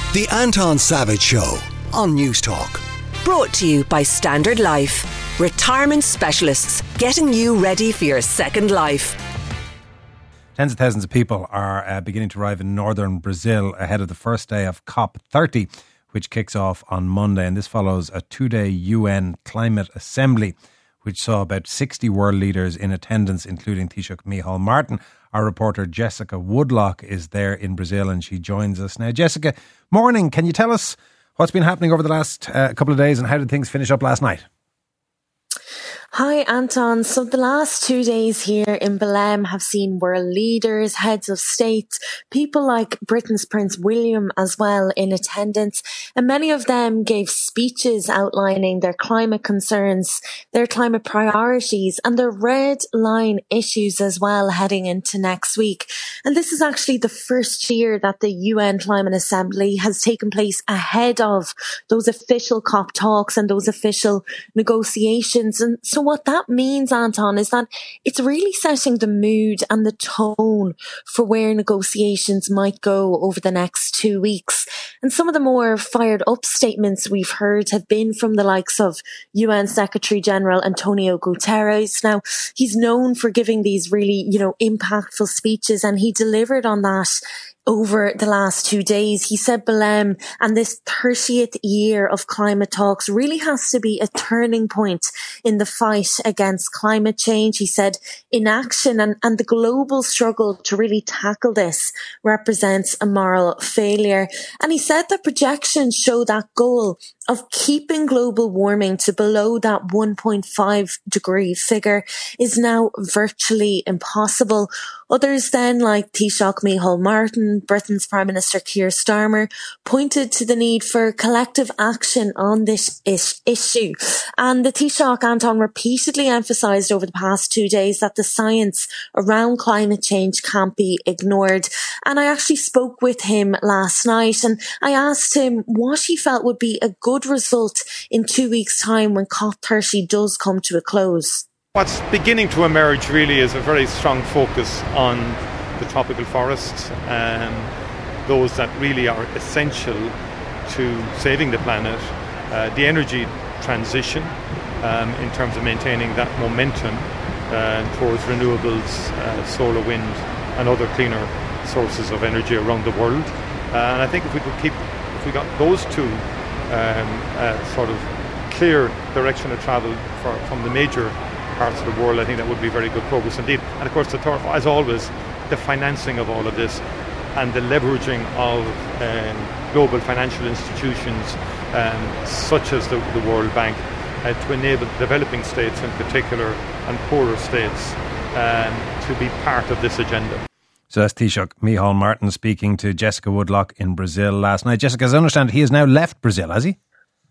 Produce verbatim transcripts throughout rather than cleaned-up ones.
The Anton Savage Show on News Talk. Brought to you by Standard Life. Retirement specialists getting you ready for your second life. Tens of thousands of people are uh, beginning to arrive in northern Brazil ahead of the first day of COP thirty, which kicks off on Monday. And this follows a two-day U N Climate Assembly, which saw about sixty world leaders in attendance, including Taoiseach Micheál Martin. Our reporter Jessica Woodlock is there in Brazil and she joins us now. Jessica, morning. Can you tell us what's been happening over the last uh, couple of days and how did things finish up last night? Hi, Anton. So the last two days here in Belém have seen world leaders, heads of state, people like Britain's Prince William as well in attendance. And many of them gave speeches outlining their climate concerns, their climate priorities and their red line issues as well heading into next week. And this is actually the first year that the U N Climate Assembly has taken place ahead of those official COP talks and those official negotiations. And so what that means, Anton, is that it's really setting the mood and the tone for where negotiations might go over the next two weeks. And some of the more fired up statements we've heard have been from the likes of U N Secretary General Antonio Guterres. Now, he's known for giving these really, you know, impactful speeches, and he delivered on that over the last two days. He said Belém and this thirtieth year of climate talks really has to be a turning point in the fight against climate change. He said inaction and, and the global struggle to really tackle this represents a moral failure. And he said that projections show that goal of keeping global warming to below that one point five degree figure is now virtually impossible. Others then, like Taoiseach Micheál Martin, Britain's Prime Minister Keir Starmer, pointed to the need for collective action on this is- issue. And the Taoiseach, Anton, repeatedly emphasised over the past two days that the science around climate change can't be ignored. And I actually spoke with him last night and I asked him what he felt would be a good result in two weeks' time when COP thirty does come to a close. What's beginning to emerge really is a very strong focus on the tropical forests, um, those that really are essential to saving the planet, uh, the energy transition um, in terms of maintaining that momentum uh, towards renewables, uh, solar, wind and other cleaner sources of energy around the world. Uh, and I think if we could keep, if we got those two um, uh, sort of clear direction of travel for, from the major parts of the world, I think that would be very good progress indeed. And of course, the third, as always, the financing of all of this and the leveraging of um, global financial institutions um, such as the, the World Bank uh, to enable developing states in particular and poorer states um, to be part of this agenda. So that's Taoiseach Micheál Martin speaking to Jessica Woodlock in Brazil last night. Jessica, as I understand, he has now left Brazil, has he?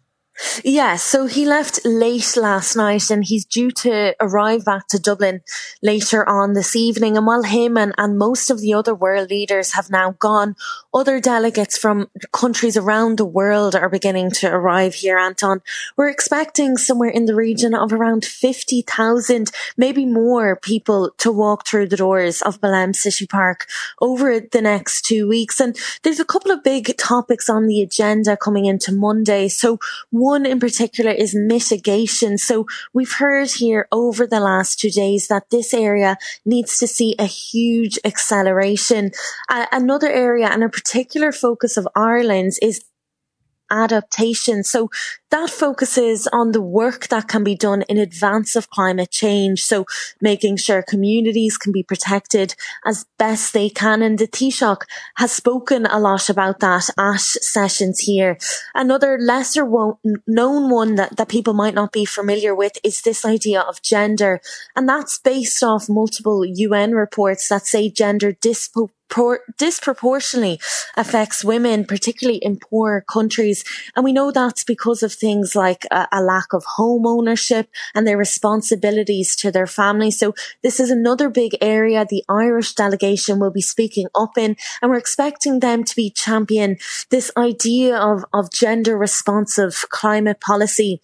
Yeah, so he left late last night and he's due to arrive back to Dublin later on this evening. And while him and, and most of the other world leaders have now gone, other delegates from countries around the world are beginning to arrive here, Anton. We're expecting somewhere in the region of around fifty thousand, maybe more people to walk through the doors of Belém City Park over the next two weeks. And there's a couple of big topics on the agenda coming into Monday. So one in particular is mitigation. So we've heard here over the last two days that this area needs to see a huge acceleration. Uh, another area and a particular focus of Ireland's is adaptation. So that focuses on the work that can be done in advance of climate change. So making sure communities can be protected as best they can. And the Taoiseach has spoken a lot about that at sessions here. Another lesser wo- known one that, that people might not be familiar with is this idea of gender. And that's based off multiple U N reports that say gender disproportionately disproportionately affects women, particularly in poorer countries. And we know that's because of things like a, a lack of home ownership and their responsibilities to their family. So this is another big area the Irish delegation will be speaking up in, and we're expecting them to be champion this idea of, of gender responsive climate policy.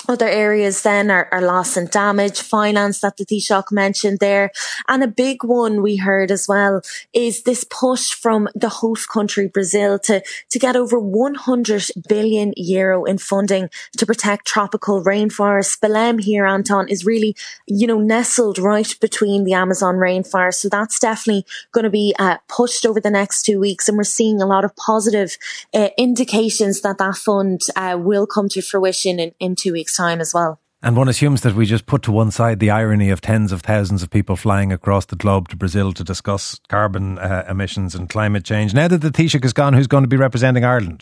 Other areas then are, are loss and damage, finance that the Taoiseach mentioned there. And a big one we heard as well is this push from the host country, Brazil, to, to get over one hundred billion euro in funding to protect tropical rainforests. Belém here, Anton, is really, you know, nestled right between the Amazon rainforest. So that's definitely going to be uh, pushed over the next two weeks. And we're seeing a lot of positive uh, indications that that fund uh, will come to fruition in, in two weeks' time as well. And one assumes that we just put to one side the irony of tens of thousands of people flying across the globe to Brazil to discuss carbon uh, emissions and climate change. Now that the Taoiseach is gone, who's going to be representing Ireland?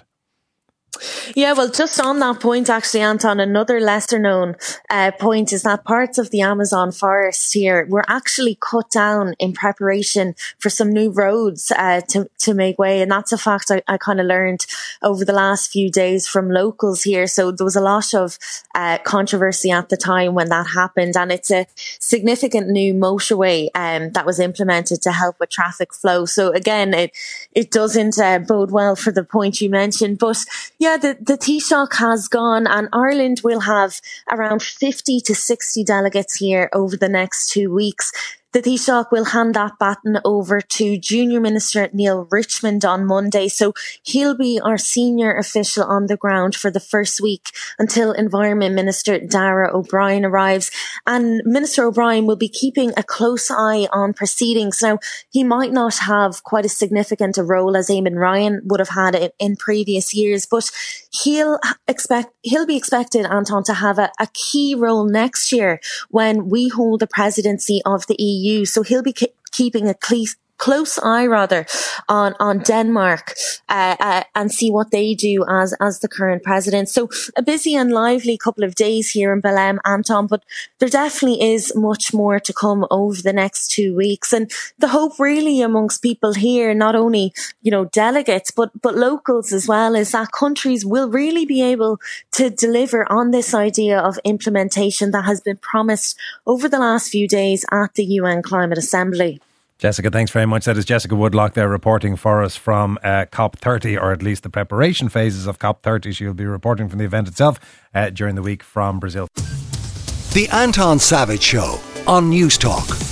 Yeah, well, just on that point, actually, Anton, another lesser known uh, point is that parts of the Amazon forest here were actually cut down in preparation for some new roads uh, to, to make way. And that's a fact I, I kind of learned over the last few days from locals here. So there was a lot of uh, controversy at the time when that happened. And it's a significant new motorway um, that was implemented to help with traffic flow. So again, it, it doesn't uh, bode well for the point you mentioned. But yeah, the, the Taoiseach has gone, and Ireland will have around fifty to sixty delegates here over the next two weeks. The Taoiseach will hand that baton over to Junior Minister Neil Richmond on Monday. So he'll be our senior official on the ground for the first week until Environment Minister Darragh O'Brien arrives. And Minister O'Brien will be keeping a close eye on proceedings. Now, he might not have quite as significant a role as Eamon Ryan would have had in, in previous years, but he'll expect, he'll be expected, Anton, to have a, a key role next year when we hold the presidency of the E U. So he'll be ke- keeping a clear, close eye rather on on Denmark uh, uh, and see what they do as as the current president. So a busy and lively couple of days here in Belém, Anton, but there definitely is much more to come over the next two weeks. And the hope really amongst people here, not only, you know, delegates, but but locals as well, is that countries will really be able to deliver on this idea of implementation that has been promised over the last few days at the U N Climate Assembly. Jessica, thanks very much. That is Jessica Woodlock there reporting for us from uh, COP thirty, or at least the preparation phases of COP thirty. She'll be reporting from the event itself uh, during the week from Brazil. The Anton Savage Show on News Talk.